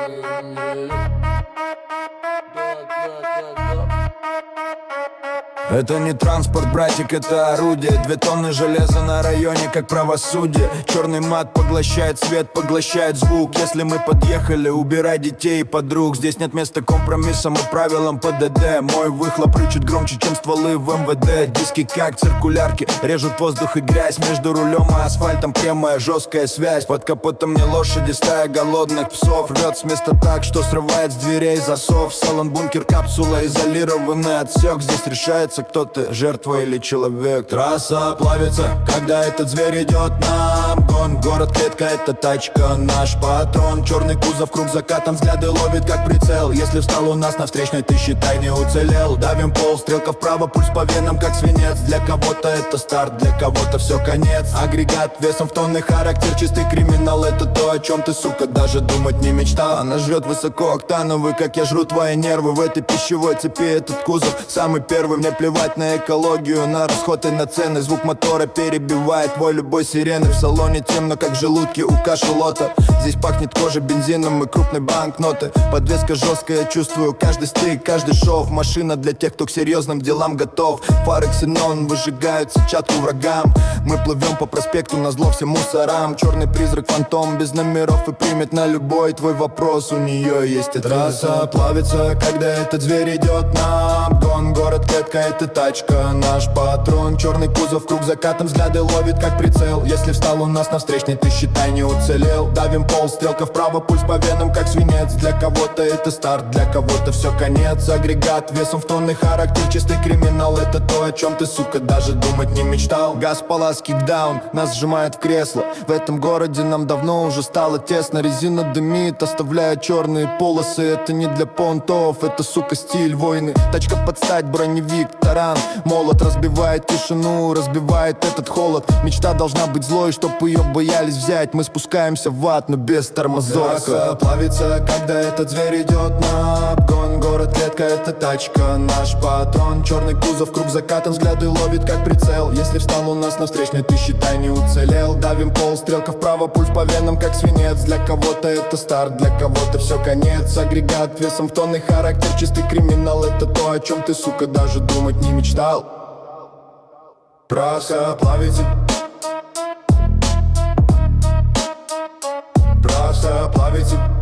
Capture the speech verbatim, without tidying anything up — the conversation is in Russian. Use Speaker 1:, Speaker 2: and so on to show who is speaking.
Speaker 1: Это не транспорт, братик, это орудие. Две тонны железа на районе, как правосудие. Черный мат поглощает свет, поглощает звук. Если мы подъехали, убирай детей и подруг. Здесь нет места компромиссам и правилам ПДД. Мой выхлоп рычит громче, чем стволы в МВД. Диски как циркулярки, режут воздух и грязь. Между рулем и асфальтом прямая жесткая связь. Под капотом не лошади, стая голодных псов. Рвет с места так, что срывает с дверей засов. Салон, бункер, капсула, изолированный отсек. Здесь решается, кто ты, жертва или человек. Трасса плавится, когда этот зверь идет на обгон. Город клетка, это тачка, наш патрон. Черный кузов, круг закатом, взгляды ловит как прицел. Если встал у нас на встречной, ты считай не уцелел. Давим пол, стрелка вправо, пульс по венам как свинец. Для кого-то это старт, для кого-то все конец. Агрегат весом в тонны, характер чистый криминал. Это то, о чем ты, сука, даже думать не мечтал. Она жрет высокооктановый, как я жру твои нервы. В этой пищевой цепи этот кузов самый первый. Мне плевать на экологию, на расход и на цены. Звук мотора перебивает твой любой сирены. В салоне темно, как в желудке у кашалота. Здесь пахнет кожей, бензином и крупной банкноты. Подвеска жесткая, чувствую каждый стык, каждый шов. Машина для тех, кто к серьезным делам готов. Фары ксенон выжигают сетчатку врагам. Мы плывем по проспекту назло всем мусорам. Черный призрак, фантом без номеров и примет на любой твой вопрос. У нее есть ответ. Трасса плавится, когда этот зверь идет на обгон. Город клетка, это тачка, наш патрон. Черный кузов, круг закатом, взгляды ловит как прицел. Если встал у нас на встречной, ты считай не уцелел. Давим пол, стрелка вправо, пульс по венам как свинец. Для кого-то это старт, для кого-то все конец. Агрегат весом в тонны, характер чистый криминал. Это то, о чем ты, сука, даже думать не мечтал. Газ, палас, кикдаун, нас сжимает в кресло. В этом городе нам давно уже стало тесно. Резина дымит, оставляя черные полосы. Это не для понтов, это, сука, стиль войны. Тачка под стать, броневик, таран. Молот разбивает тишину, разбивает этот холод. Мечта должна быть злой, чтоб ее боялись взять. Мы спускаемся в ад, но без тормозов. Трасса плавится, когда этот зверь идет на обгон. Город клетка, это тачка, наш патрон. Черный кузов, круг закатом, взгляды ловит как прицел. Если встал у нас на встречной, ты считай не уцелел. Давим пол, стрелка вправо, пульс по венам как свинец. Для кого-то это старт, для кого-то все конец. Агрегат весом в тонны, характер чистый криминал. Это то, о чем ты, сука, даже думать не мечтал. Трасса плавится, трасса плавится.